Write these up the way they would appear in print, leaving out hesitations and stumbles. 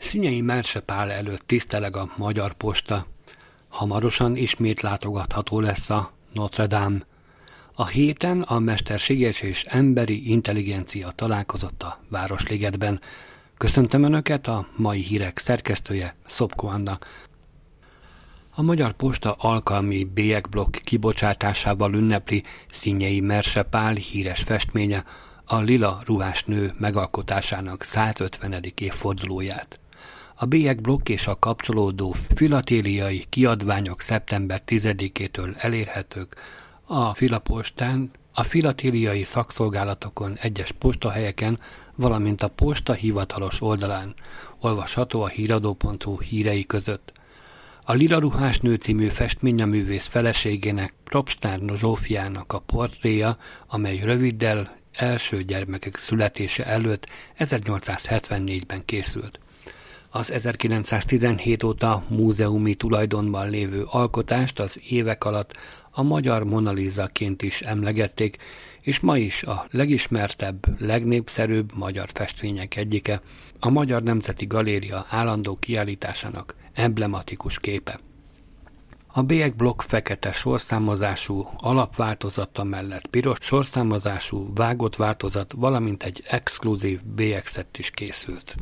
Szinyei Merse Pál előtt tiszteleg a Magyar Posta. Hamarosan ismét látogatható lesz a Notre Dame. A héten a mesterséges és emberi intelligencia találkozott a Városligetben. Köszöntöm Önöket, a mai hírek szerkesztője, Szopko Anna. A Magyar Posta alkalmi bélyegblokk kibocsátásával ünnepli Szinyei Merse Pál híres festménye, a Lila ruhás nő megalkotásának 150. évfordulóját. A bélyegblokk és a kapcsolódó filatéliai kiadványok szeptember 10-től elérhetők a Filapostán, a filatéliai szakszolgálatokon, egyes postahelyeken, valamint a posta hivatalos oldalán, olvasható a híradó.hu hírei között. A Lila ruhás nő című festmény a művész feleségének, Propstár Zsófiának a portréja, amely röviddel első gyermekek születése előtt 1874-ben készült. Az 1917 óta múzeumi tulajdonban lévő alkotást az évek alatt a magyar Mona Lisa-ként is emlegették, és ma is a legismertebb, legnépszerűbb magyar festmények egyike, a Magyar Nemzeti Galéria állandó kiállításának emblematikus képe. A bélyegblokk fekete sorszámozású alapváltozata mellett piros sorszámozású vágott változat, valamint egy exkluzív bélyegszett is készült.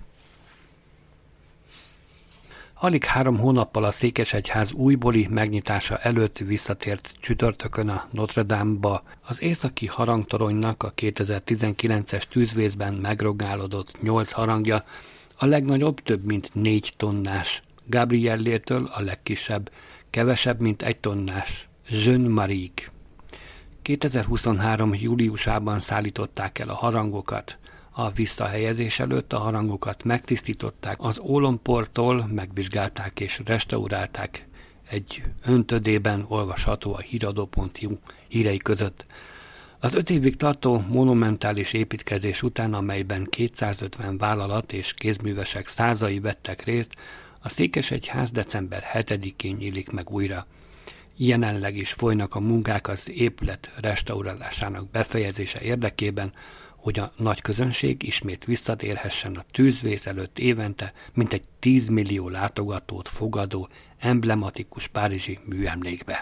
Alig 3 hónappal a Székesegyház újbóli megnyitása előtt visszatért csütörtökön a Notre Dame-ba az északi harangtoronynak a 2019-es tűzvészben megrongálódott 8 harangja, a legnagyobb több mint 4 tonnás, Gabriellétől a legkisebb, kevesebb mint 1 tonnás, Jeune Marie-ig. 2023. júliusában szállították el a harangokat. A visszahelyezés előtt a harangokat megtisztították, az ólomporttól megvizsgálták és restaurálták. Egy öntödében olvasható a híradó.hu hírei között. Az 5 évig tartó monumentális építkezés után, amelyben 250 vállalat és kézművesek százai vettek részt, a Székesegyház december 7-én nyílik meg újra. Jelenleg is folynak a munkák az épület restaurálásának befejezése érdekében, hogy a nagy közönség ismét visszatérhessen a tűzvész előtt évente mintegy 10 millió látogatót fogadó emblematikus párizsi műemlékbe.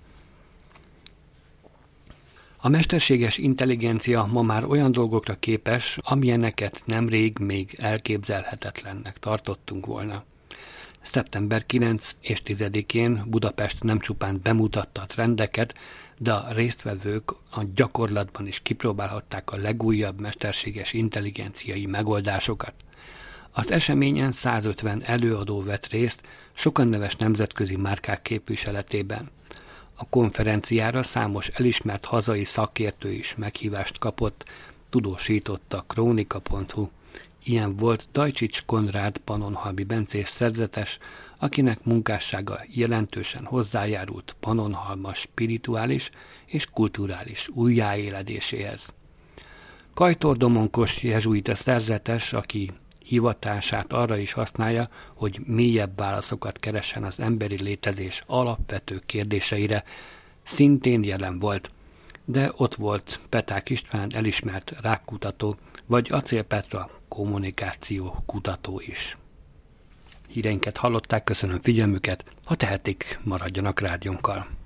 A mesterséges intelligencia ma már olyan dolgokra képes, amilyeneket nemrég még elképzelhetetlennek tartottunk volna. Szeptember 9 és 10-én Budapest nem csupán bemutatta a trendeket, de a résztvevők a gyakorlatban is kipróbálhatták a legújabb mesterséges intelligenciai megoldásokat. Az eseményen 150 előadó vett részt, sokan neves nemzetközi márkák képviseletében. A konferenciára számos elismert hazai szakértő is meghívást kapott, tudósította a Krónika.hu. Ilyen volt Dajcsics Konrád pannonhalmi bencés szerzetes, akinek munkássága jelentősen hozzájárult Pannonhalma spirituális és kulturális újjáéledéséhez. Kajtor Domonkos jezsuita szerzetes, aki hivatását arra is használja, hogy mélyebb válaszokat keressen az emberi létezés alapvető kérdéseire, szintén jelen volt, de ott volt Peták István elismert rákkutató, vagy Acél Petra kommunikáció kutató is. Híreinket hallották, köszönöm figyelmüket, ha tehetik, maradjanak rádiónkkal.